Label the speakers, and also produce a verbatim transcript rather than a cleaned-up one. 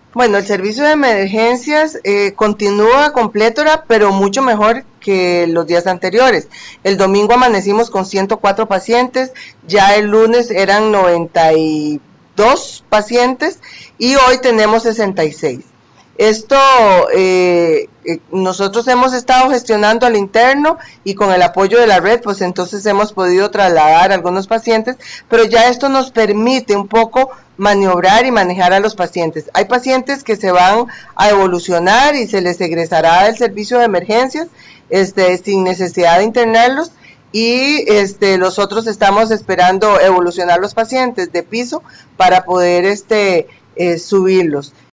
Speaker 1: Bueno, el servicio de emergencias eh, continúa completo, pero mucho mejor que los días anteriores. El domingo amanecimos con ciento cuatro pacientes, ya el lunes eran noventa y dos pacientes y hoy tenemos sesenta y seis. Esto eh, eh, nosotros hemos estado gestionando al interno y con el apoyo de la red, pues entonces hemos podido trasladar a algunos pacientes, pero ya esto nos permite un poco maniobrar y manejar a los pacientes. Hay pacientes que se van a evolucionar y se les egresará del servicio de emergencias este, sin necesidad de internarlos, y este, los otros estamos esperando evolucionar los pacientes de piso para poder este, eh, subirlos.